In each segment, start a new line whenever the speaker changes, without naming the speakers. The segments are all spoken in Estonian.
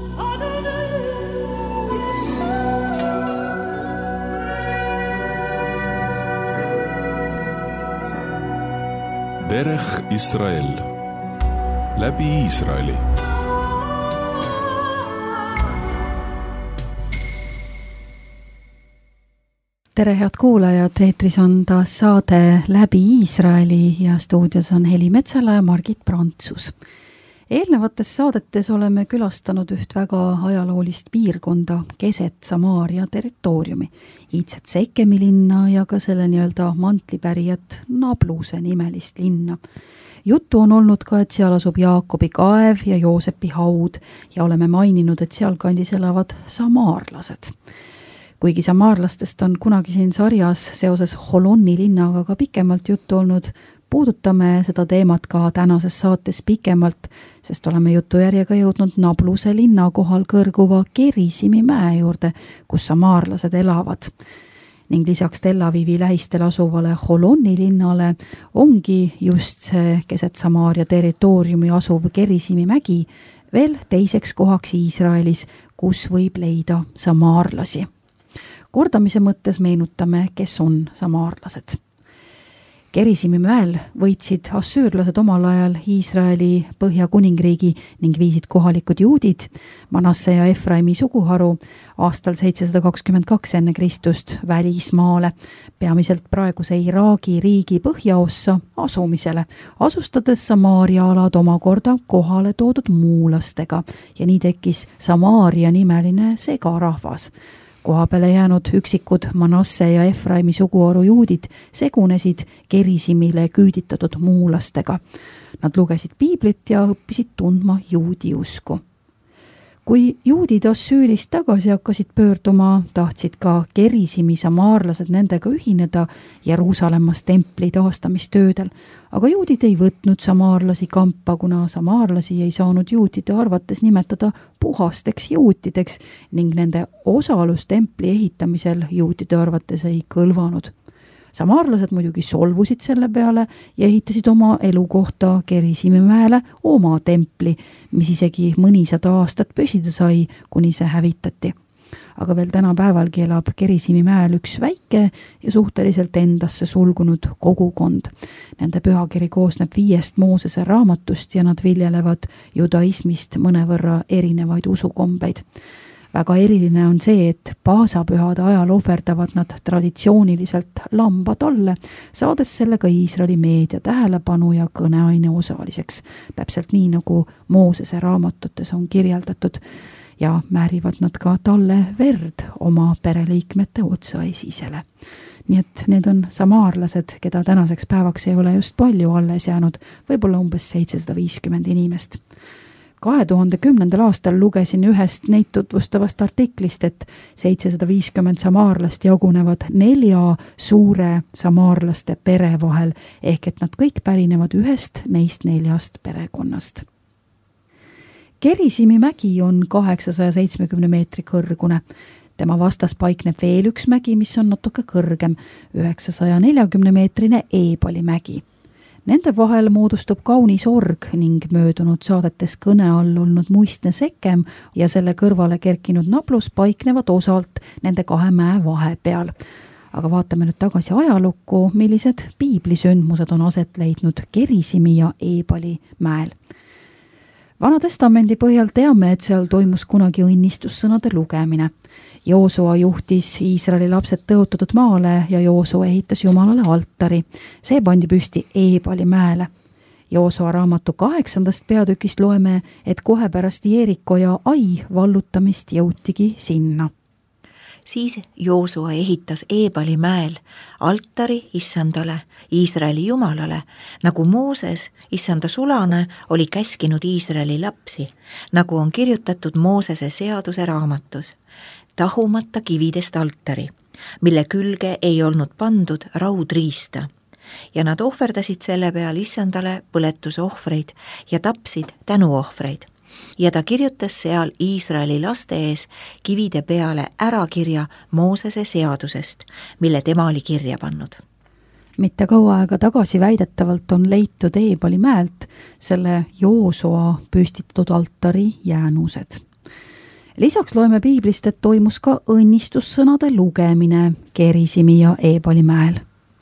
דרך ישראל, läbi Iisraeli.
Tere head kuulajad, eetris on taas saade Läbi Iisraeli ja stuudios on Heli Metsala ja Margit Prantsus. Eelnevates saadetes oleme külastanud üht väga ajaloolist piirkonda keset Samaaria territooriumi, iidset Seikemi linna ja ka selle nii-öelda mantlipärijat Nabluse nimelist linna. Juttu on olnud ka, et seal asub Jaakobi kaev ja Joosepi haud ja oleme maininud, et sealkandis elavad samaarlased. Kuigi samaarlastest on kunagi siin sarjas seoses Holoni linnaga ka pikemalt juttu olnud, puudutame seda teemat ka tänases saates pikemalt, sest oleme jutujärjega jõudnud Nabluse linna kohal kõrguva Gerisimi mäe juurde, kus samaarlased elavad. Ning lisaks Tel Avivi lähistel asuvale Holoni linnale ongi just see keset Samaaria territooriumi asuv Gerisimi mägi veel teiseks kohaks Iisraelis, kus võib leida samaarlasi. Kordamise mõttes meenutame, kes on samaarlased. Gerisimi mäel võitsid assüürlased omal ajal Iisraeli Põhja-Kuningriigi ning viisid kohalikud juudid, Manasse ja Efraimi suguharu aastal 722 enne Kristust välismaale, peamiselt praeguse Iraagi riigi põhjaossa asumisele, asustades Samaaria alad omakorda kohale toodud muulastega ja nii tekkis Samaaria nimeline segarahvas. Koha peale jäänud üksikud Manasse ja Efraimi suguharu juudid segunesid Gerisimile küüditatud muulastega. Nad lugesid piiblit ja õppisid tundma juudi usku. Kui juudid Assüürist tagasi hakkasid pöörduma, tahtsid ka Gerisimi samaarlased nendega ühineda Jeruusalemmas templi taastamistöödel, aga juudid ei võtnud samaarlasi kampa, kuna samaarlasi ei saanud juutide arvates nimetada puhasteks juutideks ning nende osalus templi ehitamisel juutide arvates ei kõlvanud. Samaarlased muidugi solvusid selle peale ja ehitasid oma elukohta Gerisimi mäele oma templi, mis isegi mõnisada aastat püsida sai, kuni see hävitati. Aga veel tänapäevalgi elab Gerisimi mäel üks väike ja suhteliselt endasse sulgunud kogukond. Nende pühakiri koosneb 5 Moosese raamatust ja nad viljelevad judaismist mõnevõrra erinevaid usukombeid. Väga eriline on see, et paasapühade ajal ohverdavad nad traditsiooniliselt lamba talle, saades sellega Iisraeli meedia tähelepanu ja kõneaine osaliseks, täpselt nii nagu Moosese raamatutes on kirjeldatud, ja määrivad nad ka talle verd oma pereliikmete otsaesisele. Nii et need on samaarlased, keda tänaseks päevaks ei ole just palju alles jäänud, võib-olla umbes 750 inimest. 2010. aastal lugesin ühest neid tutvustavast artiklist, et 750 samaarlast jagunevad 4 suure samaarlaste pere vahel, ehk et nad kõik pärinevad ühest neist 4 perekonnast. Gerisimi mägi on 870 meetri kõrgune. Tema vastas paikneb veel üks mägi, mis on natuke kõrgem, 940 meetrine Eebali mägi. Nende vahel moodustub kaunis org ning möödunud saadetes kõne all olnud muistne Sekem ja selle kõrvale kerkinud Nablus paiknevad osalt nende 2 mäe vahepeal. Aga vaatame nüüd tagasi ajalukku, millised piiblisündmused on aset leidnud Gerisimi ja Eebali mäel. Vana testamendi põhjal teame, et seal toimus kunagi õnnistussõnade lugemine. Joosua juhtis Iisraeli lapsed tõotatud maale ja Joosua ehitas Jumalale altari. See pandi püsti Eebali mäele. Joosua raamatu 8. peatükist loeme, et kohe pärast Jeeriko ja Ai vallutamist jõutigi sinna.
Siis Joosua ehitas Eebali mäel altari issandale, Iisraeli Jumalale, nagu Mooses, issanda sulane, oli käskinud Iisraeli lapsi, nagu on kirjutatud Moosese seaduse raamatus, tahumata kividest altari, mille külge ei olnud pandud raudriista. Ja nad ohverdasid selle peal issandale põletusohvreid ja tapsid tänuohvreid. Ja ta kirjutas seal Iisraeli laste ees kivide peale ärakirja Moosese seadusest, mille tema oli kirja pannud.
Mitte kaua aega tagasi väidetavalt on leitud Eebali mäelt selle Joosua püstitatud altari jäänused. Lisaks loeme piiblist, et toimus ka õnnistussõnade lugemine Gerisimi ja Eebali mäel.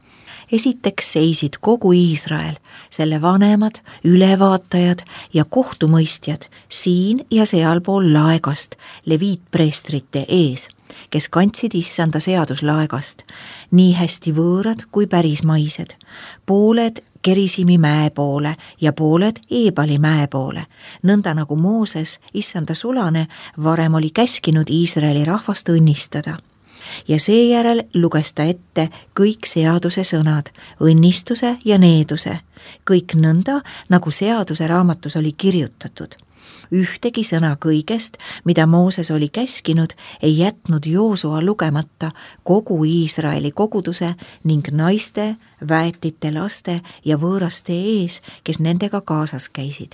Esiteks seisid kogu Iisrael, selle vanemad, ülevaatajad ja kohtumõistjad siin ja sealpool laegast leviitpreestrite ees, kes kandsid issanda seaduslaegast, nii hästi võõrad kui pärismaised, pooled Gerisimi mäe poole ja pooled Eebali mäe poole, nõnda nagu Mooses, issanda sulane, varem oli käskinud Iisraeli rahvast õnnistada. Ja seejärel luges ta ette kõik seaduse sõnad, õnnistuse ja needuse, kõik nõnda, nagu seaduse raamatus oli kirjutatud. Ühtegi sõna kõigest, mida Mooses oli käskinud, ei jätnud Joosua lugemata kogu Iisraeli koguduse ning naiste, väetite, laste ja võõraste ees, kes nendega kaasas käisid.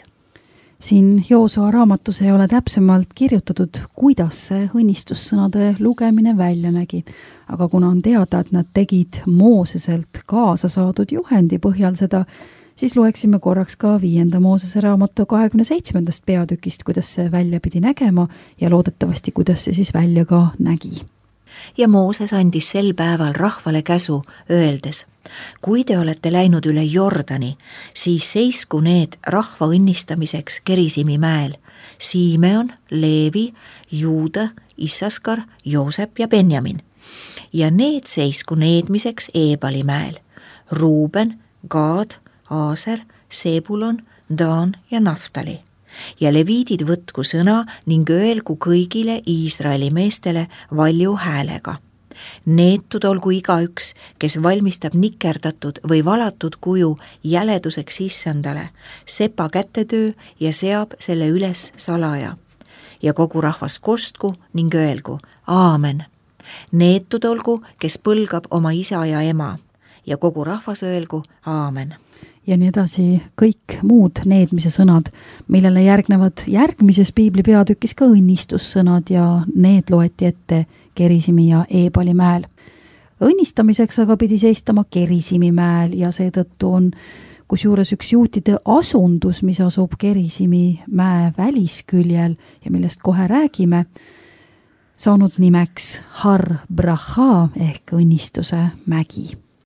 Siin Joosua raamatus ei ole täpsemalt kirjutatud, kuidas see õnnistussõnade lugemine välja nägi, aga kuna on teada, et nad tegid Mooseselt kaasa saadud juhendi põhjal seda, siis loeksime korraks ka 5. Moosese raamatu 27. peatükist, kuidas see välja pidi nägema ja loodetavasti, kuidas see siis välja ka nägi.
Ja Mooses andis sel päeval rahvale käsu, öeldes, kui te olete läinud üle Jordani, siis seisku need rahva õnnistamiseks Gerisimi mäel, Siimeon, Leevi, Juuda, Issaskar, Joosep ja Benjamin. Ja need seisku needmiseks Eebali mäel, Ruuben, Gaad, Aaser, Sebulon, Daan ja Naftali. Ja leviidid võtku sõna ning öelgu kõigile Iisraeli meestele valju häälega. Neetud olgu igaüks, kes valmistab nikerdatud või valatud kuju jäleduseks issandale, sepa kätetöö ja seab selle üles salaja. Ja kogu rahvas kostku ning öelgu, aamen. Neetud olgu, kes põlgab oma isa ja ema ja kogu rahvas öelgu, aamen.
Ja nii edasi kõik muud needmise sõnad, millele järgnevad järgmises piibli peatükis ka õnnistussõnad ja need loeti ette Gerisimi ja Eebali mäel. Õnnistamiseks aga pidi seistama Gerisimi mäel ja seetõttu on kusjuures üks juutide asundus, mis asub Gerisimi mäe välisküljel ja millest kohe räägime, saanud nimeks Har Braha ehk õnnistuse mägi.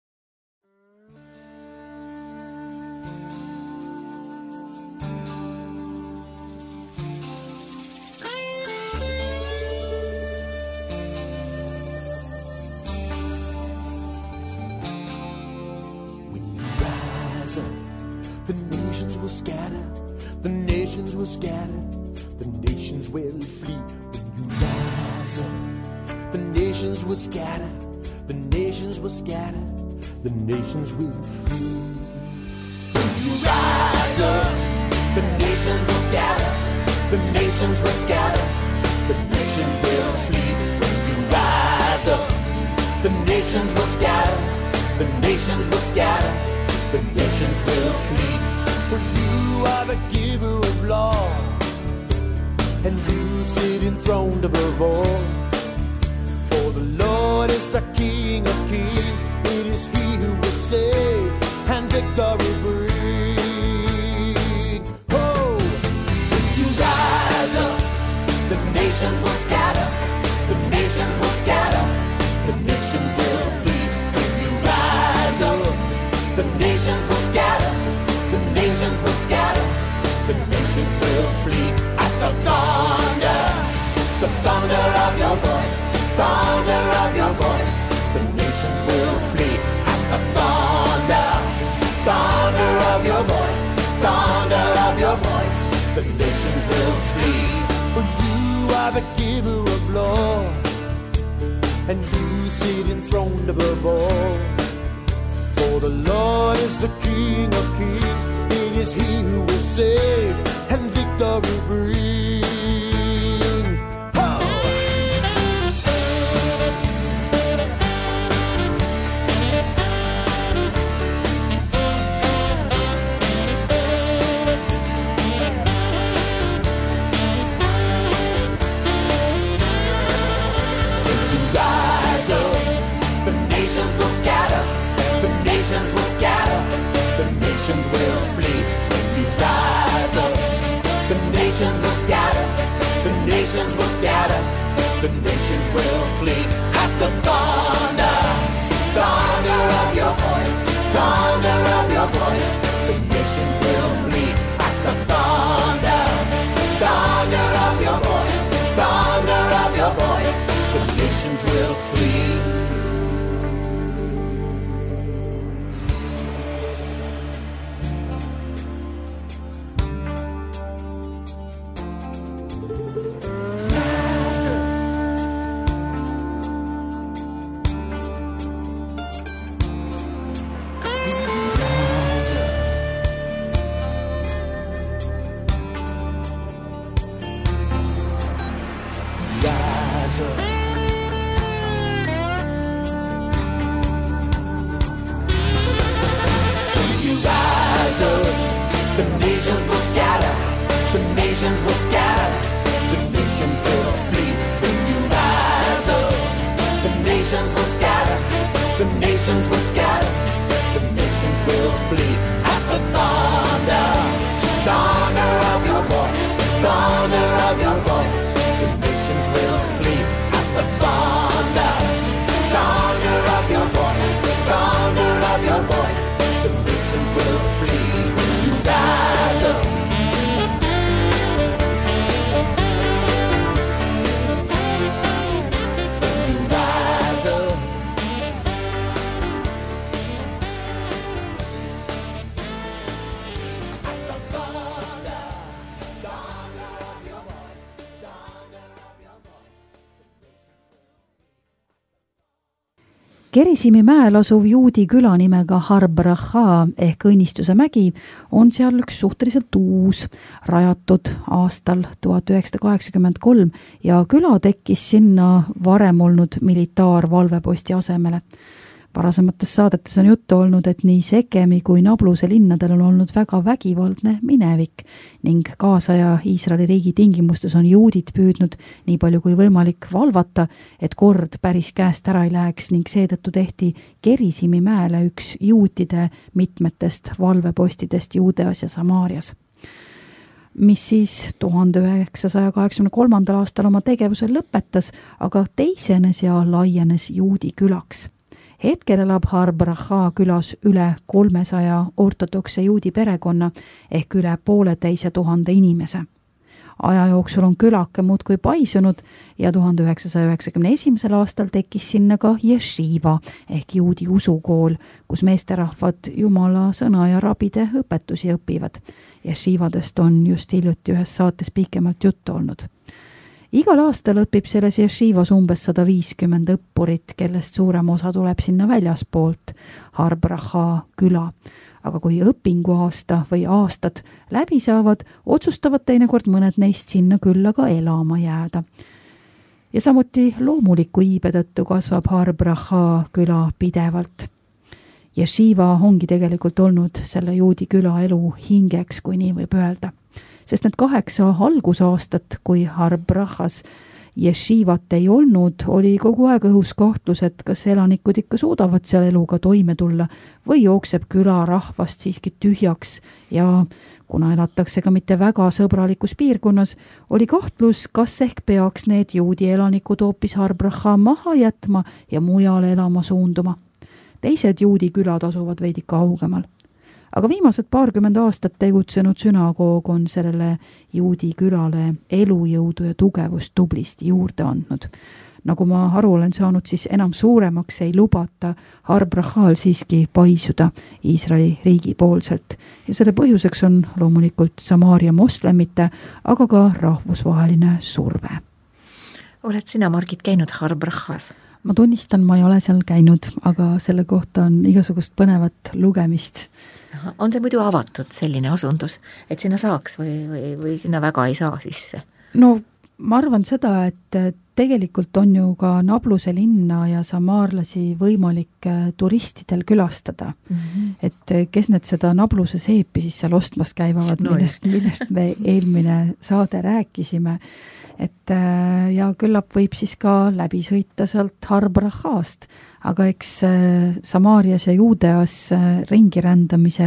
The nations will scatter, the nations will scatter, the nations will flee when you rise up. The nations will scatter, the nations will scatter, the nations will flee. When you rise up, the nations will scatter, the nations will scatter, the nations will flee. When you rise up, the nations will scatter, the nations will scatter, the nations will flee. For you are the giver of law, and you sit enthroned above all. For the Lord is the King of kings, it is He who will save and victory bring. Oh, when you rise up, the nations will scatter, the nations will scatter, the nations will flee. When you rise up, the nations will scatter, the nations will scatter, the nations will flee. At the thunder of your voice, thunder of your voice, the nations will flee. At the thunder of your voice, thunder of your voice, the nations will flee. For you are the giver of law, and you sit enthroned above all. For the Lord is the King of kings, it is He who will save and victory bring. Oh! When you rise up, the nations will scatter, the nations will scatter, the nations will flee. When you rise up, the nations will scatter, the nations nations will scatter, the nations will flee at the thunder, thunder of your voice, thunder of your voice. The nations will flee at the thunder, thunder of your voice, thunder of your voice. The nations will flee.
Gerisimi mäel asuv juudi küla nimega Har Bracha ehk õnnistuse mägi on seal üks suhteliselt uus, rajatud aastal 1983 ja küla tekkis sinna varem olnud militaarvalveposti asemele. Varasemates saadetes on juttu olnud, et nii Sekemi kui Nabluse linnadel on olnud väga vägivaldne minevik ning kaasaja Iisraeli riigi tingimustes on juudid püüdnud nii palju kui võimalik valvata, et kord päris käest ära ei läheks ning seetõttu tehti Gerisimi mäele üks juutide mitmetest valvepostidest Juudeas ja Samaarias, mis siis 1983. aastal oma tegevuse lõpetas, aga teisenes ja laienes juudi külaks. Hetkel elab Har Bracha külas üle 300 ortodokse juudi perekonna ehk üle 500 inimese. Aja jooksul on külake muudkui paisunud ja 1991. aastal tekkis sinna ka jeshiva ehk juudi usukool, kus meesterahvad jumala sõna ja rabide õpetusi õpivad. Jeshivadest on just hiljuti ühes saates pikemalt juttu olnud. Igal aastal õpib selles jeshivas umbes 150 õppurit, kellest suurem osa tuleb sinna väljaspoolt Har Bracha küla. Aga kui õpinguaasta või aastad läbi saavad, otsustavad teinekord mõned neist sinna külla ka elama jääda. Ja samuti loomuliku iibe tõttu kasvab Har Bracha küla pidevalt. Jeshiva ongi tegelikult olnud selle juudi küla elu hingeks, kui nii võib öelda. Sest need 8 algusaastat, kui Har Brachas jeshivat ei olnud, oli kogu aeg õhus kahtlus, et kas elanikud ikka suudavad seal eluga toime tulla või jookseb küla rahvast siiski tühjaks ja kuna elatakse ka mitte väga sõbralikus piirkonnas, oli kahtlus, kas ehk peaks need juudi elanikud hoopis Har Bracha maha jätma ja mujale elama suunduma. Teised juudi külad asuvad veidi kaugemal. Aga viimased 20 aastat tegutsenud sünagoog on sellele juudi külale elujõudu ja tugevust tublisti juurde andnud. Nagu ma aru olen saanud, siis enam suuremaks ei lubata Har Brachal siiski paisuda Iisraeli riigi poolselt. Ja selle põhjuseks on loomulikult Samaaria moslemite, aga ka rahvusvaheline surve.
Oled sina, Margit, käinud Har Brachas?
Ma tunnistan, ma ei ole seal käinud, aga selle kohta on igasugust põnevat lugemist.
On see muidu avatud selline asundus, et sinna saaks või sinna väga ei saa sisse?
No ma arvan seda, et tegelikult on ju ka Nabluse linna ja samaarlasi võimalik turistidel külastada. Et kes need seda Nabluse seepi siis seal ostmas käivavad, millest me eelmine saade rääkisime. Et ja küllap võib siis ka läbi sõita sealt Har Brachast, aga eks Samaarias ja Juudeas ringi rändamisel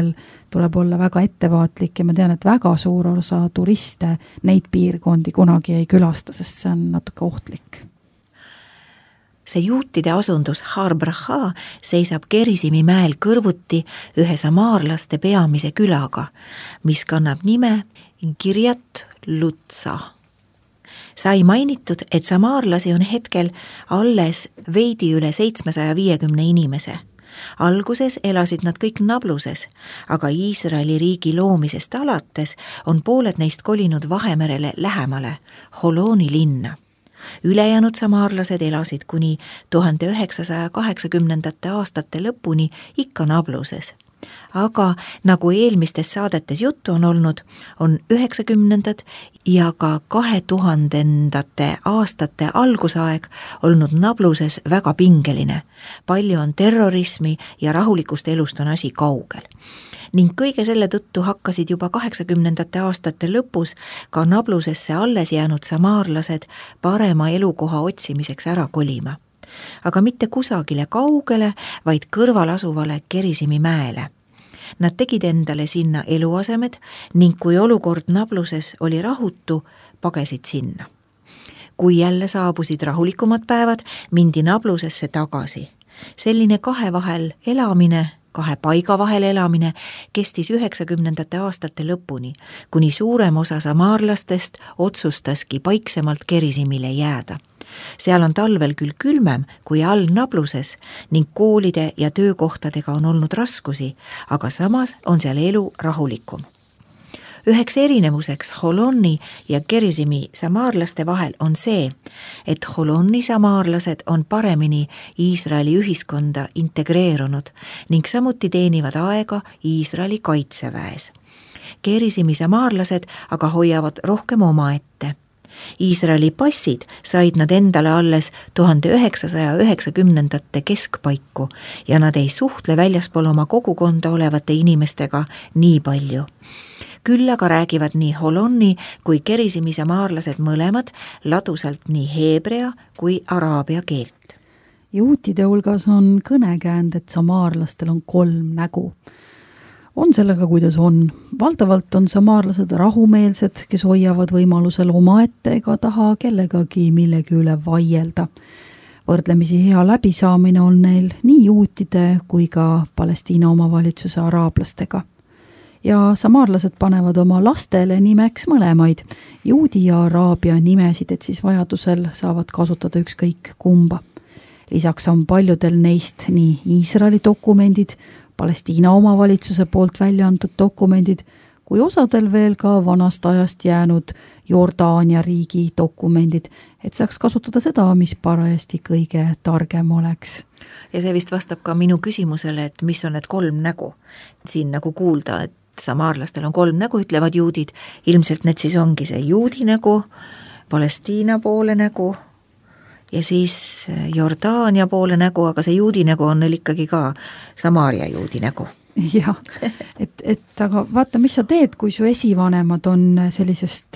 tuleb olla väga ettevaatlik ja ma tean, et väga suur osa turiste neid piirkondi kunagi ei külasta, sest see on natuke ohtlik.
See juutide asundus Har Bracha seisab Gerisimi mäel kõrvuti ühe samaarlaste peamise külaga, mis kannab nime Kirjat Lutsa. Sai mainitud, et samaarlasi on hetkel alles veidi üle 750 inimese. Alguses elasid nad kõik Nabluses, aga Iisraeli riigi loomisest alates on pooled neist kolinud Vahemerele lähemale, Holoni linna. Ülejäänud samaarlased elasid kuni 1980. aastate lõpuni ikka Nabluses. Aga nagu eelmistes saadetes juttu on olnud, on 90. ja ka 2000. aastate algusaeg olnud Nabluses väga pingeline. Palju on terrorismi ja rahulikust elust on asi kaugel. Ning kõige selle tõttu hakkasid juba 80. aastate lõpus ka Nablusesse alles jäänud samaarlased parema elukoha otsimiseks ära kolima. Aga mitte kusagile kaugele, vaid kõrval asuvale Gerisimi mäele. Nad tegid endale sinna eluasemed ning kui olukord Nabluses oli rahutu, pagesid sinna. Kui jälle saabusid rahulikumad päevad, mindi Nablusesse tagasi. Selline kahe paiga vahel elamine kestis 90. aastate lõpuni, kuni suurem osa samaarlastest otsustaski paiksemalt Gerisimile jääda. Seal on talvel küll külmem kui all Nabluses ning koolide ja töökohtadega on olnud raskusi, aga samas on seal elu rahulikum. Üheks erinevuseks Holoni ja Gerisimi samaarlaste vahel on see, et Holoni samaarlased on paremini Iisraeli ühiskonda integreerunud ning samuti teenivad aega Iisraeli kaitseväes. Gerisimi samaarlased aga hoiavad rohkem omaette. Iisraeli passid said nad endale alles 1990. keskpaiku ja nad ei suhtle väljaspool oma kogukonda olevate inimestega nii palju. Küll aga räägivad nii Holoni kui Gerisimi samaarlased mõlemad ladusalt nii heebrea kui araabia keelt.
Juutide hulgas on kõnekäänd, et samaarlastel on 3 nägu. On sellega, kuidas on. Valdavalt on samaarlased rahumeelsed, kes hoiavad võimalusel omaette ega taha kellegagi millegi üle vaielda. Võrdlemisi hea läbisaamine on neil nii juutide kui ka Palestiina omavalitsuse araablastega. Ja samaarlased panevad oma lastele nimeks mõlemaid, juudi ja araabia nimesid, et siis vajadusel saavad kasutada ükskõik kumba. Lisaks on paljudel neist nii Iisraeli dokumendid, Palestiina omavalitsuse poolt välja antud dokumendid, kui osadel veel ka vanast ajast jäänud Jordaania riigi dokumendid, et saaks kasutada seda, mis parajasti kõige targem oleks.
Ja see vist vastab ka minu küsimusele, et mis on need 3 nägu. Siin nagu kuulda, et samaarlastel on 3 nägu, ütlevad juudid. Ilmselt need siis ongi see juudi nägu, Palestiina poole nägu ja siis Jordaania poole nägu, aga see juudi nägu on neil ikkagi ka Samaaria juudi nägu.
Jah, et aga vaata, mis sa teed, kui su esivanemad on sellisest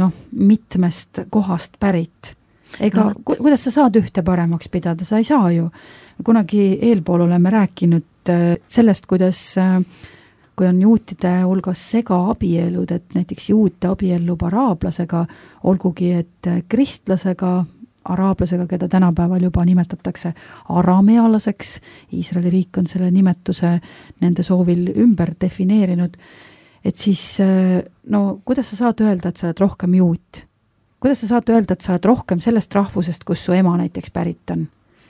mitmest kohast pärit. Ega kuidas sa saad ühte paremaks pidada, sa ei saa ju. Kunagi eelpool oleme rääkinud sellest, kuidas kui on juutide hulgas segaabielud, et näiteks juut abiellub araablasega, olgugi et kristlasega, araablasega, keda tänapäeval juba nimetatakse aramealaseks, Iisraeli riik on selle nimetuse nende soovil ümber defineerinud, et siis kuidas sa saad öelda, et sa oled rohkem juut? Kuidas sa saad öelda, et sa oled rohkem sellest rahvusest, kus su ema näiteks pärit on?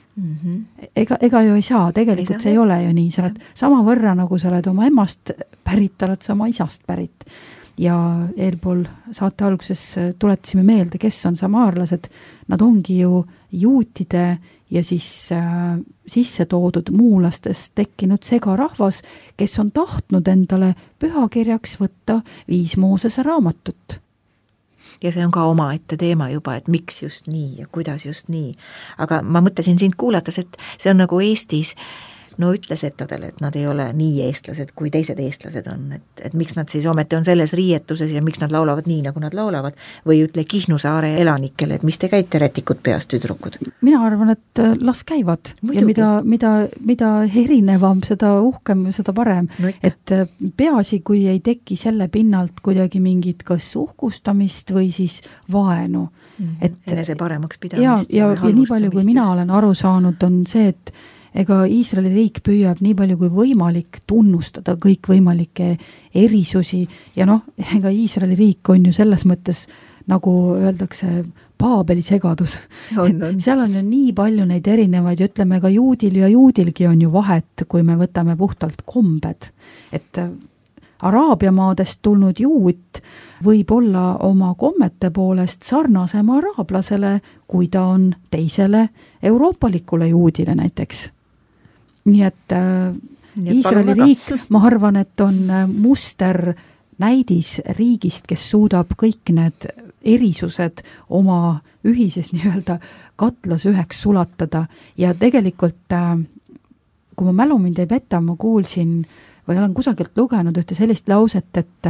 Ega ju ei saa, tegelikult see ei ole ju nii, sa oled sama võrra, nagu sa oled oma emast pärit, oled sama isast pärit. Ja eelpool saate alguses tuletasime meelde, kes on samaarlased, nad ongi ju juutide ja siis sisse toodud muulastest tekkinud segarahvas, kes on tahtnud endale pühakirjaks võtta 5 Moosese raamatut.
Ja see on ka omaette teema juba, et miks just nii ja kuidas just nii. Aga ma mõtlesin sind kuulates, et see on nagu Eestis no ütle setadele, et nad ei ole nii eestlased, kui teised eestlased on, et miks nad siis ometi on selles riietuses ja miks nad laulavad nii, nagu nad laulavad, või ütle Kihnu saare elanikele, et mis te käite rätikut peas, tüdrukud.
Mina arvan, et las käivad. Muidugi. Ja mida erinevam, seda uhkem, seda parem. No, et peaasi, kui ei teki selle pinnalt kuidagi mingit kas uhkustamist või siis vaenu.
Enese paremaks pidamist.
Ja nii palju, kui mina olen aru saanud, on see, et ega Iisraeli riik püüab nii palju kui võimalik tunnustada kõik võimalikke erisusi ja ega Iisraeli riik on ju selles mõttes, nagu öeldakse, Paabeli segadus. Seal on ju nii palju neid erinevaid ja ütleme ka juudil ja juudilgi on ju vahet, kui me võtame puhtalt kombed, et Araabia maadest tulnud juut võib olla oma kommete poolest sarnasem araablasele, kui ta on teisele euroopalikule juudile näiteks. Nii et Iisraeli riik, ma arvan, et on muster näidis riigist, kes suudab kõik need erisused oma ühises nii-öelda katlas üheks sulatada ja tegelikult, kui ma mälu mind ei peta, ma kuulsin või olen kusagilt lugenud ühte sellist lauset, et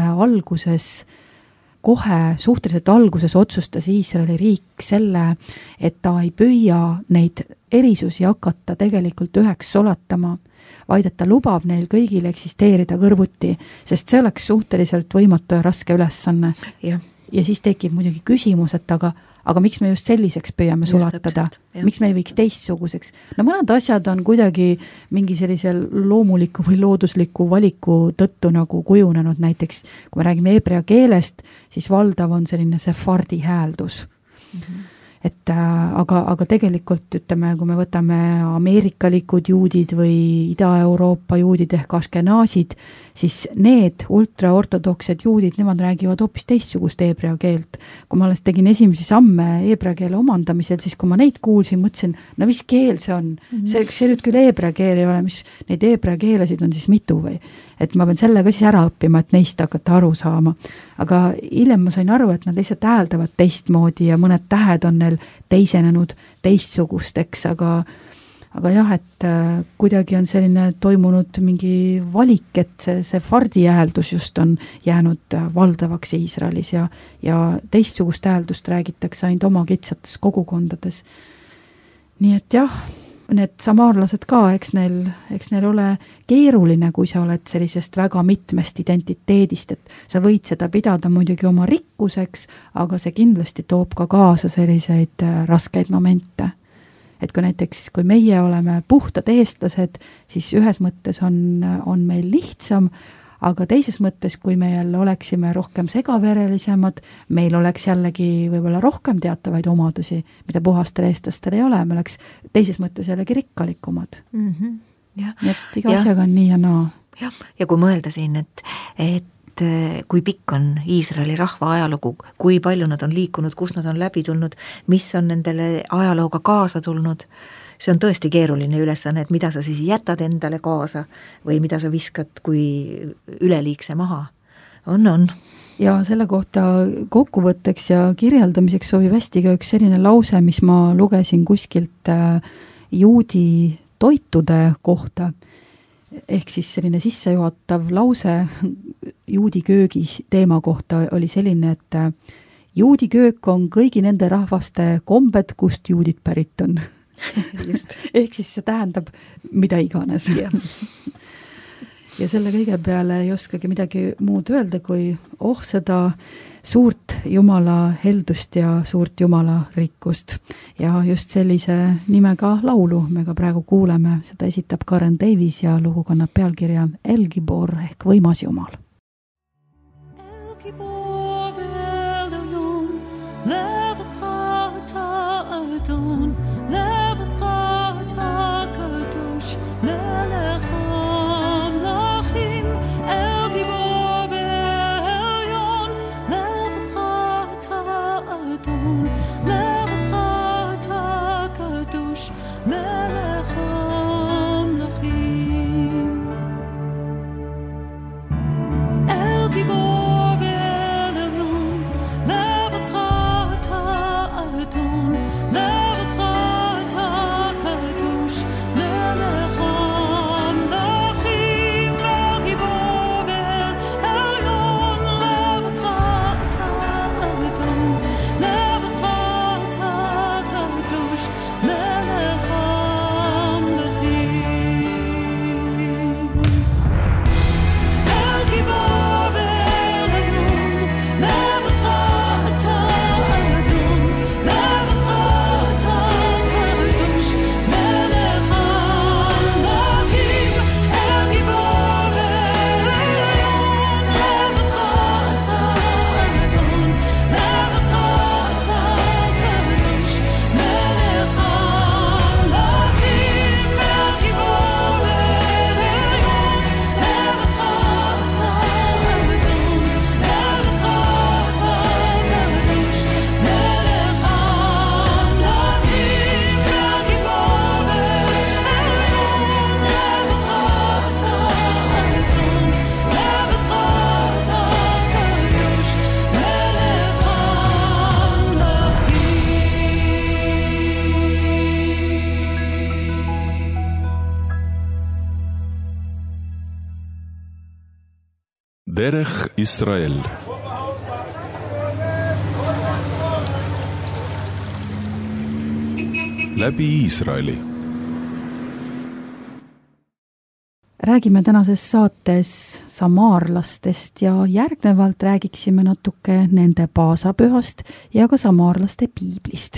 suhteliselt alguses otsustas Iisraeli riik selle, et ta ei püüa neid erisusi hakata tegelikult üheks solatama, vaid et ta lubab neil kõigil eksisteerida kõrvuti, sest see oleks suhteliselt võimatu ja raske ülesanne. Ja siis tekib muidugi küsimus, et aga miks me just selliseks püüame sulatada? Miks me ei võiks teistsuguseks? No mõned asjad on kuidagi mingi sellisel loomuliku või loodusliku valiku tõttu nagu kujunenud, näiteks kui me räägime heebrea keelest, siis valdav on selline sefardi hääldus. Et, aga tegelikult ütleme, kui me võtame ameerikalikud juudid või Ida-Euroopa juudid ehk aškenaasid, siis need ultraortodoksed juudid, nemad räägivad hoopis teistsugust heebrea keelt. Kui ma alles tegin esimesi samme heebrea keele omandamisel, siis kui ma neid kuulsin, mõtlesin, no mis keel see on? See nüüd küll heebrea keel ei ole, mis neid heebrea keelesid on siis mitu või? Et ma pean selle ka siis ära õppima, et neist hakata aru saama. Aga hiljem ma sain aru, et nad lihtsalt hääldavad teistmoodi ja mõned tähed on neil teisenenud teistsugusteks, aga jah, et kuidagi on selline toimunud mingi valik, et see fardi hääldus just on jäänud valdavaks Iisraelis ja teistsugust hääldust räägitakse ainult oma kitsates kogukondades. Nii et jah, need samaarlased ka, eks neil ole keeruline, kui sa oled sellisest väga mitmest identiteedist, et sa võid seda pidada muidugi oma rikkuseks, aga see kindlasti toob ka kaasa selliseid raskeid momente. Et kui näiteks, kui meie oleme puhtad eestlased, siis ühes mõttes on meil lihtsam, aga teises mõttes, kui me jälle oleksime rohkem segaverelisemad, meil oleks jällegi võib-olla rohkem teatavaid omadusi, mida puhastel eestlastel ei ole, me oleks teises mõttes jällegi rikkalikumad. Nii et iga asjaga on nii ja naa.
Ja kui mõelda siin, et kui pikk on Iisraeli rahva ajalugu, kui palju nad on liikunud, kus nad on läbi tulnud, mis on nendele ajalooga kaasa tulnud, see on tõesti keeruline ülesanne, et mida sa siis jätad endale kaasa või mida sa viskad kui üleliigse maha. On.
Ja selle kohta kokkuvõtteks ja kirjeldamiseks sobib hästi ka üks selline lause, mis ma lugesin kuskilt juudi toitude kohta, ehk siis selline sissejuhatav lause juudi köögis teema kohta oli selline, et juudi köök on kõigi nende rahvaste kombed, kust juudid pärit on. Just. Ehk siis see tähendab mida iganes. Ja selle kõige peale ei oskagi midagi muud öelda, kui seda suurt Jumala heldust ja suurt Jumala rikkust. Ja just sellise nimega laulu me ka praegu kuuleme, seda esitab Karen Davis ja lugu kannab pealkirja El Gibor ehk võimas Jumal.
El Gibor Elyon, levatcha ta'adon, levatcha ta'kadosh, melecham lachim, El Gibor Elyon, levatcha ta'adon, levatcha ta'kadosh, melecham lachim. El Gibor Elyon, levatcha ta'adon, levatcha ta'kadosh, melecham
דרך ישראל. läbi Iisraeli.
Räägime tänases saates samaarlastest ja järgnevalt räägiksime natuke nende paasapühast ja ka samaarlaste piiblist.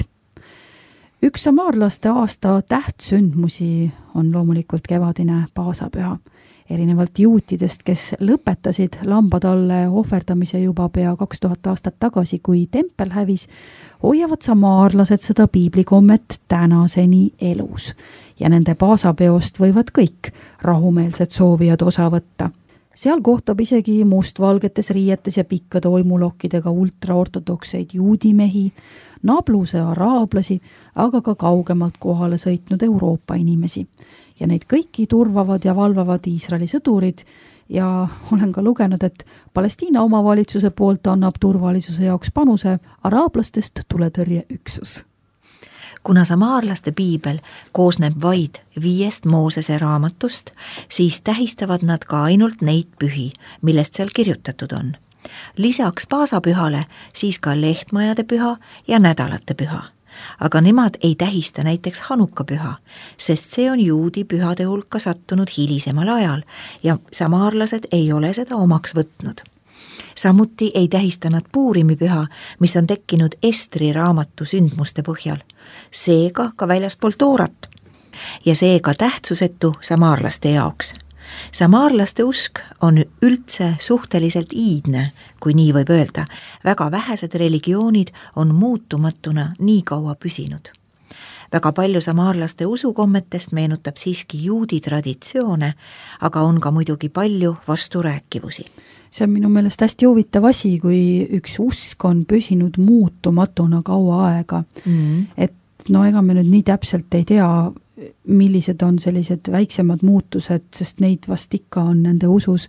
Üks samaarlaste aasta tähtsündmusi on loomulikult kevadine paasapüha. Erinevalt juutidest, kes lõpetasid lambatalle ohverdamise juba pea 2000 aastat tagasi, kui tempel hävis, hoiavad samaarlased seda piiblikommet tänaseni elus. Ja nende paasapeost võivad kõik rahumeelsed soovijad osa võtta. Seal kohtab isegi mustvalgetes riietes ja pikkade oimulokkidega ultraortodokseid juudimehi, nabluse araablasi, aga ka kaugemalt kohale sõitnud Euroopa inimesi. Ja neid kõiki turvavad ja valvavad Iisraeli sõdurid ja olen ka lugenud, et Palestiina omavalitsuse poolt annab turvalisuse jaoks panuse araablastest tuletõrjeüksus.
Kuna samaarlaste piibel koosneb vaid 5 Moosese raamatust, siis tähistavad nad ka ainult neid pühi, millest seal kirjutatud on. Lisaks paasapühale siis ka lehtmajade püha ja nädalate püha. Aga nemad ei tähista näiteks Hanukka-püha, sest see on juudi pühade hulka sattunud hilisemal ajal ja samaarlased ei ole seda omaks võtnud. Samuti ei tähista nad Puurimi püha, mis on tekkinud Estri raamatu sündmuste põhjal, seega ka väljaspool Toorat ja seega tähtsusetu samaarlaste jaoks. Samaarlaste usk on üldse suhteliselt iidne, kui nii võib öelda. Väga vähesed religioonid on muutumatuna nii kaua püsinud. Väga palju samaarlaste usukommetest meenutab siiski juudi traditsioone, aga on ka muidugi palju vasturääkivusi.
See on minu meelest hästi huvitav asi, kui üks usk on püsinud muutumatuna kaua aega. Et ega me nüüd nii täpselt ei tea, millised on sellised väiksemad muutused, sest neid vast ikka on nende usus,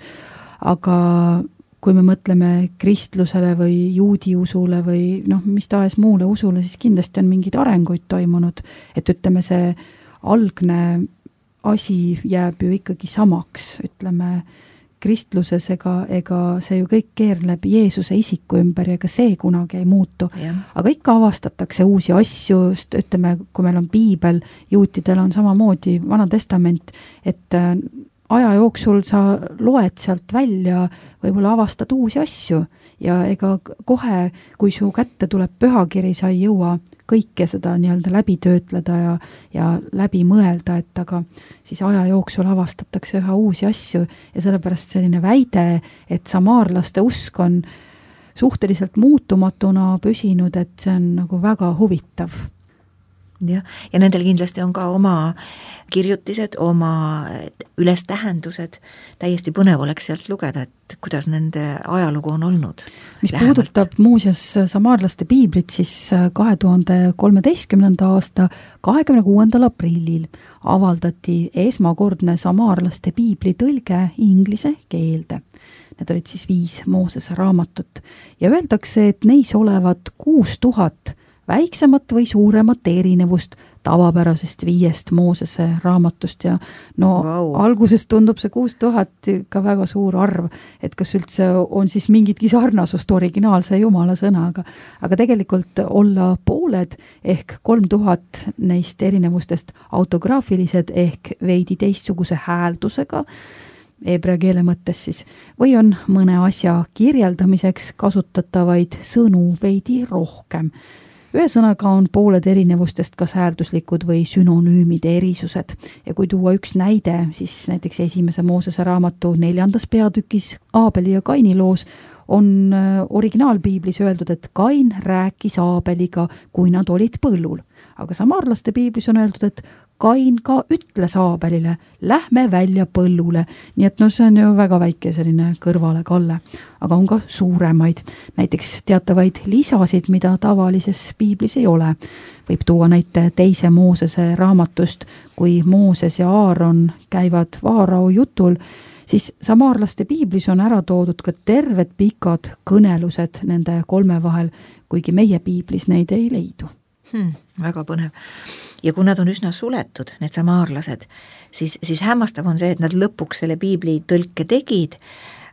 aga kui me mõtleme kristlusele või juudi usule või mis tahes muule usule, siis kindlasti on mingid arenguid toimunud, et ütleme, see algne asi jääb ju ikkagi samaks, ütleme, kristluses ega see ju kõik keerleb Jeesuse isiku ümber ja ega see kunagi ei muutu. Aga ikka avastatakse uusi asju, ütleme, kui meil on piibel, juutidel on samamoodi Vana Testament, et aja jooksul sa loed sealt välja, võib-olla avastad uusi asju ja ega kohe, kui su kätte tuleb pühakiri, sa ei jõua kõike seda nii-öelda läbi töötleda ja läbi mõelda, et aga siis aja jooksul avastatakse üha uusi asju ja sellepärast selline väide, et samaarlaste usk on suhteliselt muutumatuna püsinud, et see on nagu väga huvitav.
Ja nendel kindlasti on ka oma kirjutised, oma ülestähendused, täiesti põnev oleks sealt lugeda, et kuidas nende ajalugu on olnud.
Mis puudutab muuseas samaarlaste piiblit, siis 2013. aasta 26. aprillil avaldati esmakordne samaarlaste piibli tõlge inglise keelde. Need olid siis 5 Moosese raamatut ja öeldakse, et neis olevat 6000 väiksemat või suuremat erinevust tavapärasest 5 Moosese raamatust ja alguses tundub see 6000 ka väga suur arv, et kas üldse on siis mingitki sarnasust originaalse Jumala sõnaga, aga tegelikult olla pooled ehk 3000 neist erinevustest autograafilised ehk veidi teistsuguse hääldusega, hebrea keele mõttes siis, või on mõne asja kirjeldamiseks kasutatavaid sõnu veidi rohkem. Ühesõnaga on pooled erinevustest kas häälduslikud või sünonüümide erisused ja kui tuua üks näide, siis näiteks 1. Moosese raamatu 4. peatükis Aabeli ja Kaini loos on originaalpiiblis öeldud, et Kain rääkis Aabeliga, kui nad olid põllul, aga samaarlaste piiblis on öeldud, et Kain ka ütles Aabelile, lähme välja põllule, nii et see on ju väga väike selline kõrvale kalle, aga on ka suuremaid, näiteks teatavaid lisasid, mida tavalises piiblis ei ole. Võib tuua näite 2. Moosese raamatust, kui Mooses ja Aaron käivad vaarao jutul, siis samaarlaste piiblis on ära toodud ka terved pikad kõnelused nende 3 vahel, kuigi meie piiblis neid ei leidu.
Väga põnev. Ja kui nad on üsna suletud, need samaarlased, siis hämmastav on see, et nad lõpuks selle piibli tõlke tegid,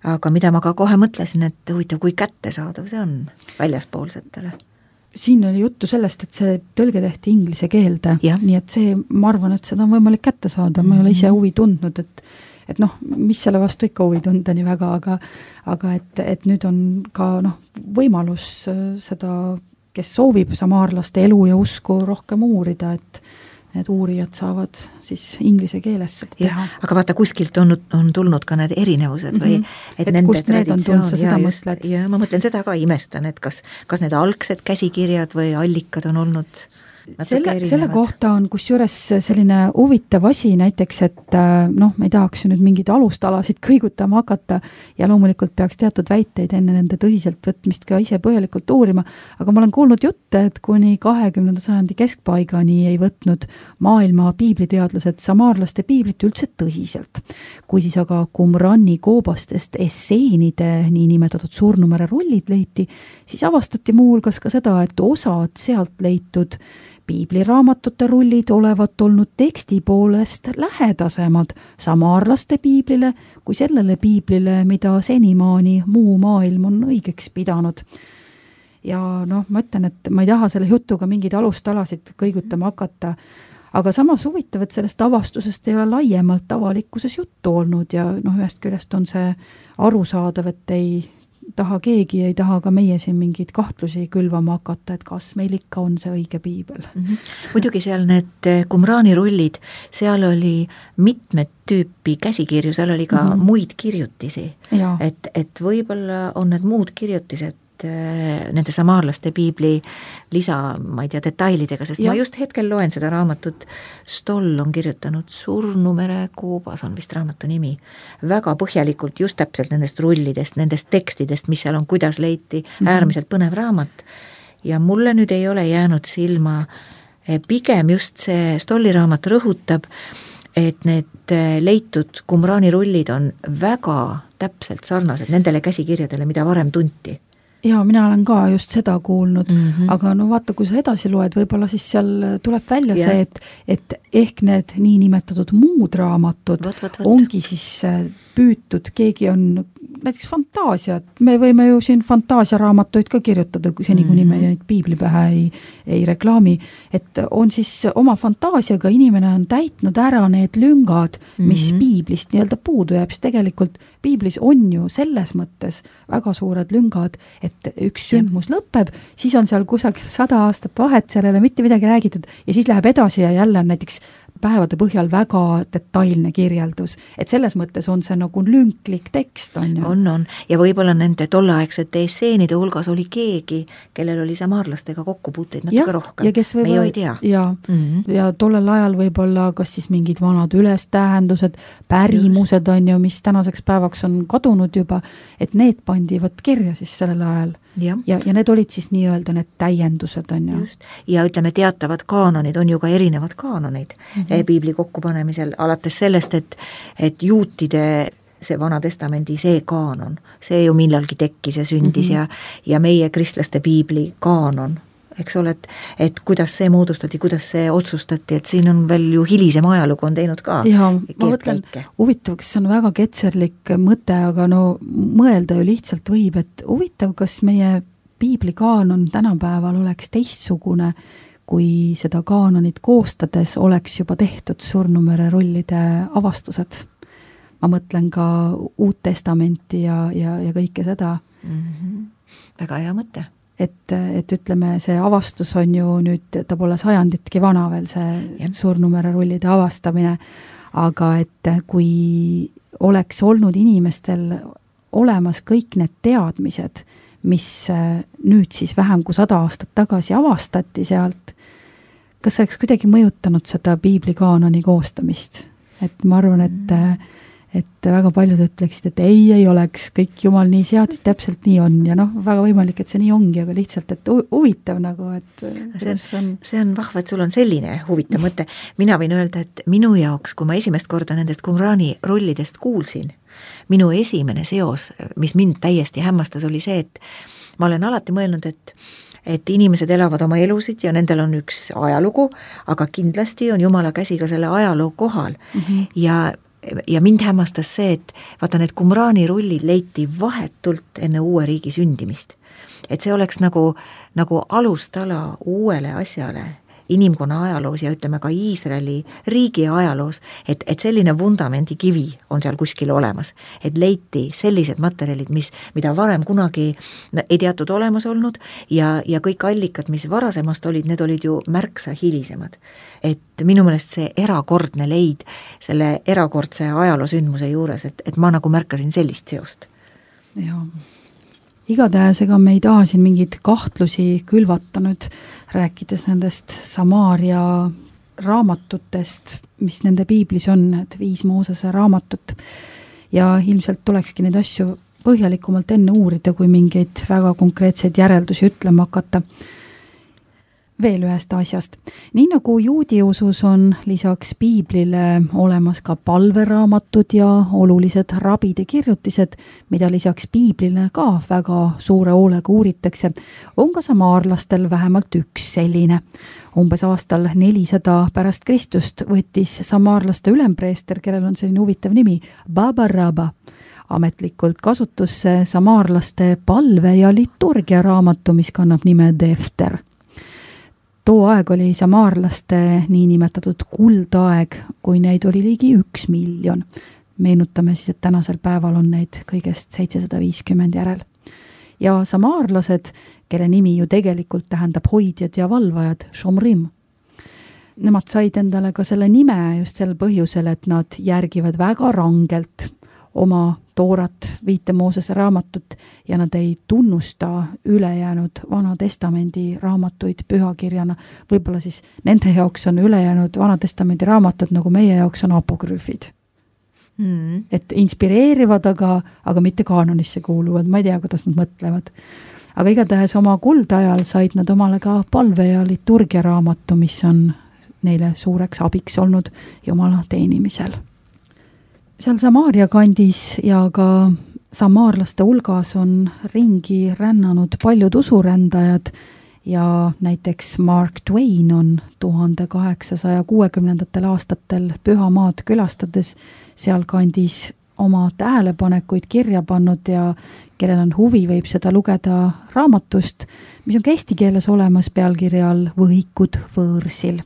aga mida ma ka kohe mõtlesin, et huvitav, kui kättesaadav see on väljaspoolsetele.
Siin oli juttu sellest, et see tõlge tehti inglise keelde,
Ja.
nii et see, ma arvan, et seda on võimalik kätte saada, ma ei ole ise huvi tundnud, et noh, mis selle vastu ikka huvi tunda nii väga, aga et nüüd on ka võimalus seda, kes soovib samaarlaste elu ja usku rohkem uurida, et need uurijad saavad siis inglise keeles seda teha.
Aga vaata, kuskilt on tulnud ka need erinevused või
et kust need on tulnud, sa seda mõtled?
Ja ma mõtlen seda ka, imestan, et kas need algsed käsikirjad või allikad on olnud
selle kohta on kusjuures selline huvitav asi näiteks, et ma ei tahaks ju nüüd mingeid alustalasid kõigutama hakata ja loomulikult peaks teatud väiteid enne nende tõsiselt võtmist ka ise põhjalikult uurima, aga ma olen kuulnud jutte, et kuni 20. sajandi keskpaigani ei võtnud maailma piibliteadlased samaarlaste piiblit üldse tõsiselt. Kui siis aga Qumrani koobastest esseenide niinimetatud surnumere rullid leiti, siis avastati muuhulgas ka seda, et osad sealt leitud piibliraamatute rullid olevat olnud teksti poolest lähedasemad samaarlaste piiblile kui sellele piiblile, mida senimaani muu maailm on õigeks pidanud. Ja ma ütlen, et ma ei taha selle jutuga mingeid alustalasid kõigutama hakata, aga samas huvitav, et sellest avastusest ei ole laiemalt avalikkuses juttu olnud ja ühest küljest on see arusaadav, et ei taha ka meie siin mingeid kahtlusi külvama hakata, et kas meil ikka on see õige piibel.
Muidugi seal need Qumrani rullid, seal oli mitmed tüüpi käsikirju, seal oli ka muid kirjutisi, et võib-olla on need muud kirjutised nende samaarlaste piibli lisa, ma ei tea, detailidega, sest ma just hetkel loen seda raamatut, Stoll on kirjutanud Surnumere koobas on vist raamatu nimi, väga põhjalikult just täpselt nendest rullidest, nendest tekstidest, mis seal on, kuidas leiti, äärmiselt põnev raamat ja mulle nüüd ei ole jäänud silma, pigem just see Stolli raamat rõhutab, et need leitud Qumrani rullid on väga täpselt sarnased nendele käsikirjadele, mida varem tunti.
Ja mina olen ka just seda kuulnud, aga vaata, kui sa edasi loed, võib-olla siis seal tuleb välja see, et ehk need niinimetatud muud raamatud ongi siis püütud, keegi on näiteks fantaasia, me võime ju siin fantaasiaraamatuid ka kirjutada, seni kuni me neid piibli pähe ei reklaami, et on siis oma fantaasiaga inimene on täitnud ära need lüngad, mis piiblist nii-öelda puudu jääb, siis tegelikult piiblis on ju selles mõttes väga suured lüngad, et üks sündmus lõpeb, siis on seal kusagil 100 aastat vahet, seal ei ole mitte midagi räägitud ja siis läheb edasi ja jälle on näiteks päevade põhjal väga detailne kirjeldus, et selles mõttes on see nagu lünklik tekst, on ju.
On. Ja võib-olla nende tolleaegsete esseenide hulgas oli keegi, kellel oli samaarlastega kokkupuuteid natuke rohkem. Me ju ei tea.
Ja tollel ajal võib-olla kas siis mingid vanad ülestähendused, pärimused on ju, mis tänaseks päevaks on kadunud juba, et need pandi kirja siis sellel ajal. Ja need olid siis nii-öelda need täiendused on ju.
Just. Ja ütleme, teatavad kaanonid on ju ka erinevad kaanonid piibli kokkupanemisel, alates sellest, et juutide see Vana Testamendi see kaanon, see ju millalgi tekkis ja sündis ja meie kristlaste piibli kaanon, eks ole, et kuidas see moodustati, kuidas see otsustati, et siin on veel ju hilisem ajalugu on teinud ka.
Ja ma mõtlen, huvitav, kas see on väga ketserlik mõte, aga mõelda ju lihtsalt võib, et huvitav, kas meie piibli kaanon tänapäeval oleks teistsugune, kui seda kaanonit koostades oleks juba tehtud Surnumere rullide avastused. Ma mõtlen ka Uut Testamenti ja kõike seda.
Väga hea mõte.
Et ütleme, see avastus on ju nüüd, ta pole sajanditki vana veel, see Surnumere rullide avastamine, aga et kui oleks olnud inimestel olemas kõik need teadmised, mis nüüd siis vähem kui 100 aastat tagasi avastati sealt, kas oleks kuidagi mõjutanud seda piiblikaanoni koostamist? Et ma arvan, et väga paljud ütleksid, et ei oleks, kõik Jumal nii seadis, täpselt nii on ja väga võimalik, et see nii ongi, aga lihtsalt, et huvitav nagu, et
see on vahva, et sul on selline huvitav mõte. Mina võin öelda, et minu jaoks, kui ma esimest korda nendest Qumrani rullidest kuulsin, minu esimene seos, mis mind täiesti hämmastas, oli see, et ma olen alati mõelnud, et inimesed elavad oma elusid ja nendel on üks ajalugu, aga kindlasti on Jumala käsi ka selle ajaloo kohal ja ja mind hämmastas see, et vaata need Qumrani rullid leiti vahetult enne uue riigi sündimist. Et see oleks nagu alustala uuele asjale inimkonna ajaloos ja ütleme ka Iisraeli riigi ajaloos, et selline vundamendi kivi on seal kuskil olemas, et leiti sellised materjalid, mida varem kunagi ei teatud olemas olnud ja kõik allikad, mis varasemast olid, need olid ju märksa hilisemad. Et minu meelest see erakordne leid selle erakordse ajaloosündmuse juures, et ma nagu märkasin sellist seost.
Jaa. Igatahes ega me ei taha siin mingeid kahtlusi külvata nüüd, rääkides nendest Samaaria raamatutest, mis nende piiblis on, et 5 Moosese raamatut. Ja ilmselt tulekski neid asju põhjalikumalt enne uurida, kui mingeid väga konkreetseid järeldusi ütlema hakata. Veel ühest asjast. Nii nagu juudiusus on lisaks piiblile olemas ka palveraamatud ja olulised rabide kirjutised, mida lisaks piiblile ka väga suure hoolega uuritakse, on ka samaarlastel vähemalt üks selline. Umbes aastal 400 pärast Kristust võttis samaarlaste ülempreester, kellel on selline huvitav nimi, Baba Raba, ametlikult kasutusse samaarlaste palve- ja liturgia raamatu, mis kannab nime Defter. Too aeg oli samaarlaste niinimetatud kuldaeg, kui neid oli ligi 1 miljon. Meenutame siis, et tänasel päeval on neid kõigest 750 järel. Ja samaarlased, kelle nimi ju tegelikult tähendab hoidjad ja valvajad, Shomrim. Nemad said endale ka selle nime just sel põhjusel, et nad järgivad väga rangelt oma Toorat, 5 Moosese raamatut ja nad ei tunnusta ülejäänud Vana Testamendi raamatuid pühakirjana. Võib-olla siis nende jaoks on ülejäänud Vana Testamendi raamatud, nagu meie jaoks on apokrüüfid. Et inspireerivad, aga mitte kaanonisse kuuluvad. Ma ei tea, kuidas nad mõtlevad. Aga igatahes oma kuldajal said nad omale ka palve- ja liturgia raamatu, mis on neile suureks abiks olnud Jumala teenimisel. Seal Samaaria kandis ja ka samaarlaste hulgas on ringi rännanud paljud usurändajad ja näiteks Mark Twain on 1860. aastatel Pühamaad külastades seal kandis oma tähelepanekuid kirja pannud ja kellel on huvi, võib seda lugeda raamatust, mis on ka eesti keeles olemas pealkirjal Võhikud võõrsil.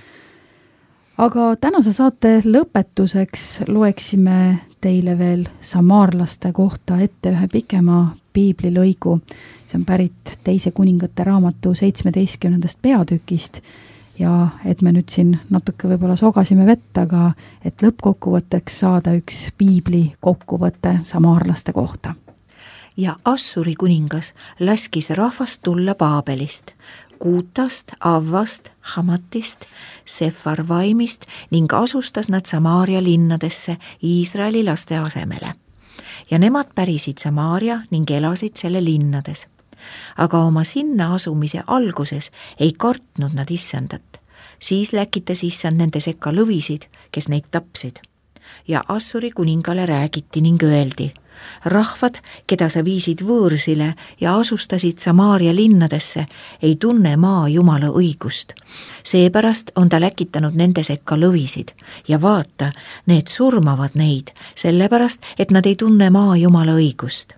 Aga tänase saate lõpetuseks loeksime teile veel samaarlaste kohta ette ühe pikema piiblilõigu. See on pärit 2 kuningate raamatu 17. peatükist ja et me nüüd siin natuke võib-olla sogasime vett, aga et lõppkokkuvõtteks saada üks piibli kokkuvõte samaarlaste kohta.
Ja Assuri kuningas laskis rahvast tulla Baabelist, Kuutast, Avvast, Hamatist, Sefarvaimist ning asustas nad Samaaria linnadesse Iisraeli laste asemele. Ja nemad pärisid Samaaria ning elasid selle linnades. Aga oma sinna asumise alguses ei kartnud nad issandat. Siis läkitas issand nende sekka lõvisid, kes neid tapsid. Ja Assuri kuningale räägiti ning öeldi: rahvad, keda sa viisid võõrsile ja asustasid Samaaria linnadesse, ei tunne maa Jumala õigust. Seepärast on ta läkitanud nende sekka lõvisid ja vaata, need surmavad neid, sellepärast, et nad ei tunne maa Jumala õigust.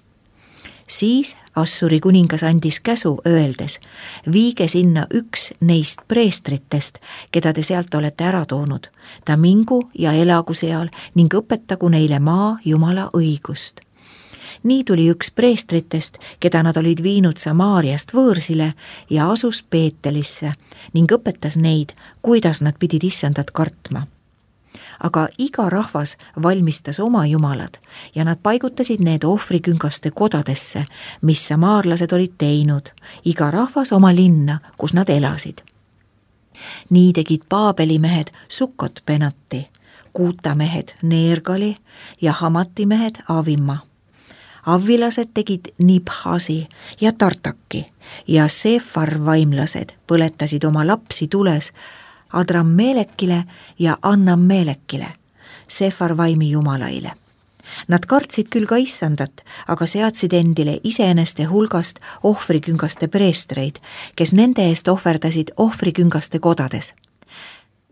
Siis Assuri kuningas andis käsu öeldes: viige sinna üks neist preestritest, keda te sealt olete ära toonud. Ta mingu ja elagu seal ning õpetagu neile maa Jumala õigust. Nii tuli üks preestritest, keda nad olid viinud Samaariast võõrsile ja asus Peetelisse ning õpetas neid, kuidas nad pidid issandat kartma. Aga iga rahvas valmistas oma jumalad ja nad paigutasid need ohvriküngaste kodadesse, mis samaarlased olid teinud, iga rahvas oma linna, kus nad elasid. Nii tegid Baabeli mehed Sukkot-Benati, Kuuta mehed Neergali ja Hamati mehed Avimma. Avvilased tegid Nibhasi ja Tartaki ja Sefarvaimlased põletasid oma lapsi tules Adrammelekile ja Annammelekile, Sefarvaimi jumalaile. Nad kartsid küll ka issandat, aga seadsid endile iseeneste hulgast ohvriküngaste preestreid, kes nende eest ohverdasid ohvriküngaste kodades.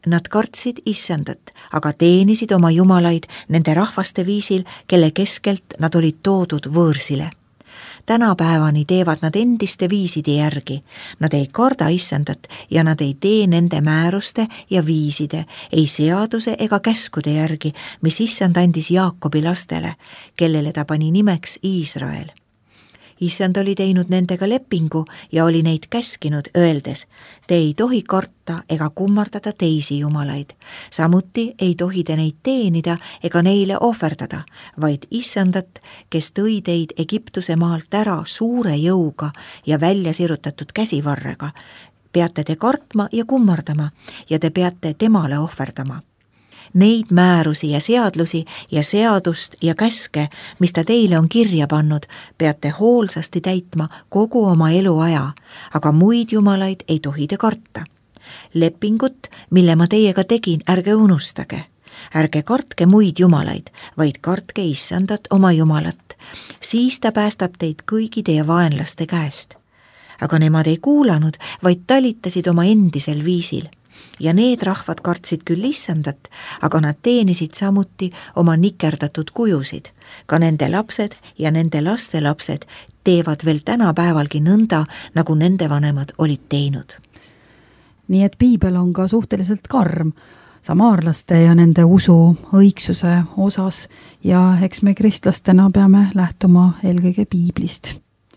Nad kartsid issandat, aga teenisid oma jumalaid nende rahvaste viisil, kelle keskelt nad olid toodud võõrsile. Tänapäevani teevad nad endiste viiside järgi. Nad ei karda issandat ja nad ei tee nende määruste ja viiside, ei seaduse ega käskude järgi, mis issand andis Jaakobi lastele, kellele ta pani nimeks Iisrael. Issand oli teinud nendega lepingu ja oli neid käskinud, öeldes, te ei tohi karta ega kummardada teisi jumalaid. Samuti ei tohi te neid teenida ega neile ohverdada, vaid issandat, kes tõi teid Egiptuse maalt ära suure jõuga ja välja sirutatud käsivarrega, peate te kartma ja kummardama ja te peate temale ohverdama. Neid määrusi ja seadlusi ja seadust ja käske, mis ta teile on kirja pannud, peate hoolsasti täitma kogu oma eluaja, aga muid jumalaid ei tohi te karta. Lepingut, mille ma teiega tegin, ärge unustage. Ärge kartke muid jumalaid, vaid kartke issandat oma jumalat. Siis ta päästab teid kõigi teie vaenlaste käest. Aga nemad ei kuulanud, vaid talitasid oma endisel viisil. Ja need rahvad kartsid küll issandat, aga nad teenisid samuti oma nikerdatud kujusid. Ka nende lapsed ja nende laste lapsed teevad veel tänapäevalgi nõnda, nagu nende vanemad olid teinud.
Nii et piibel on ka suhteliselt karm samaarlaste ja nende usu õigsuse osas ja eks me kristlastena peame lähtuma eelkõige piiblist.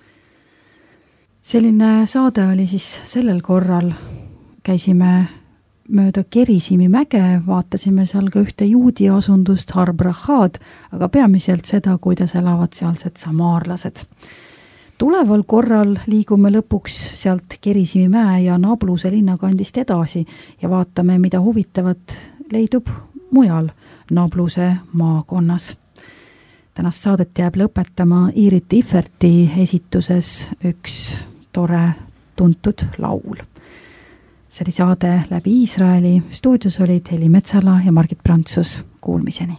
Selline saade oli siis sellel korral, käisime mööda Gerisimi mäge, vaatasime seal ka ühte juudi asundust Har Brachad, aga peamiselt seda, kuidas elavad sealsed samaarlased. Tuleval korral liigume lõpuks sealt Gerisimi mäe ja Nabluse linnakandist edasi ja vaatame, mida huvitavat leidub mujal Nabluse maakonnas. Tänast saadet jääb lõpetama Iirit Ifferti esituses üks tore tuntud laul. See oli saade Läbi Iisraeli, stuudios olid Heli Metsala ja Margit Prantsus. Kuulmiseni!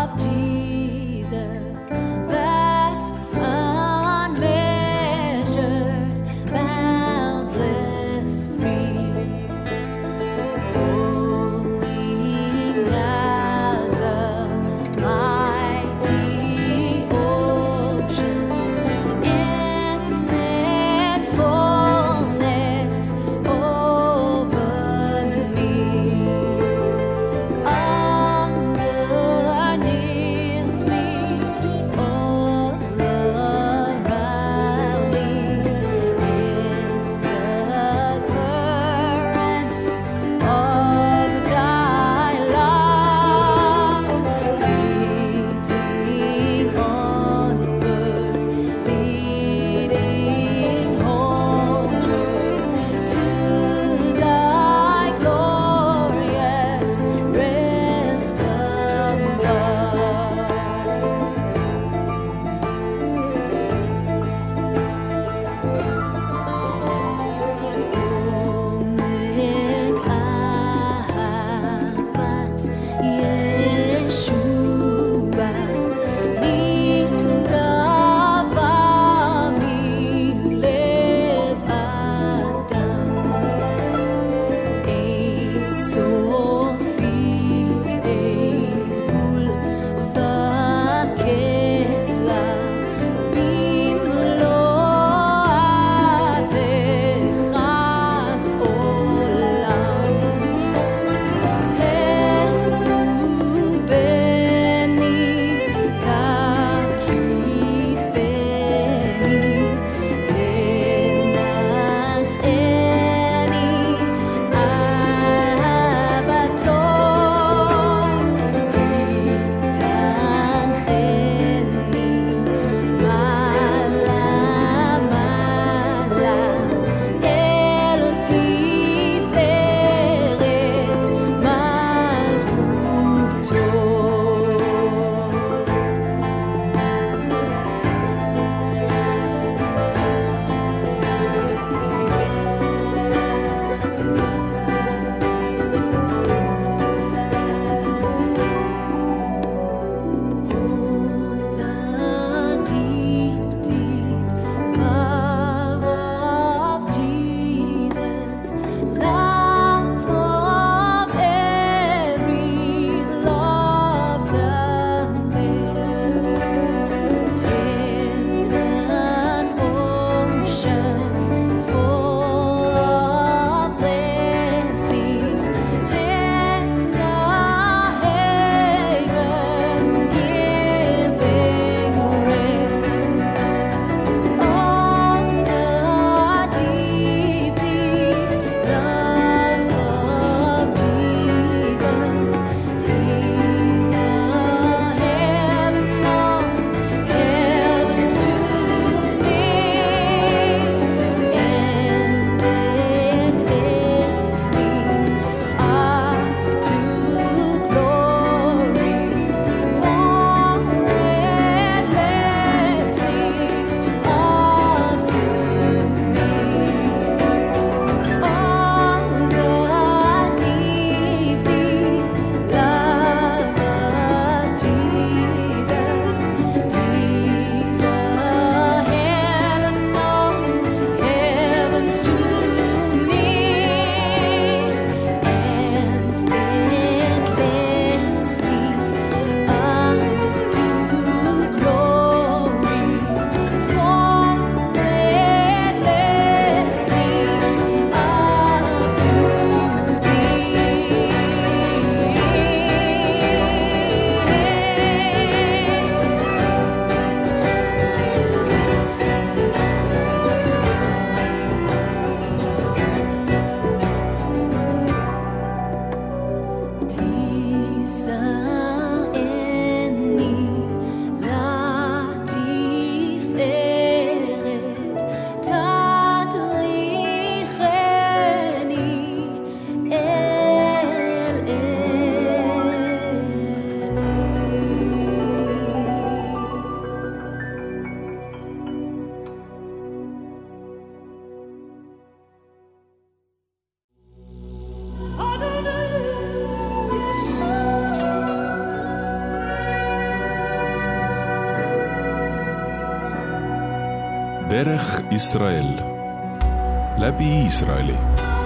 Vast, unmeasured.
דרך ישראל, läbi Iisraeli.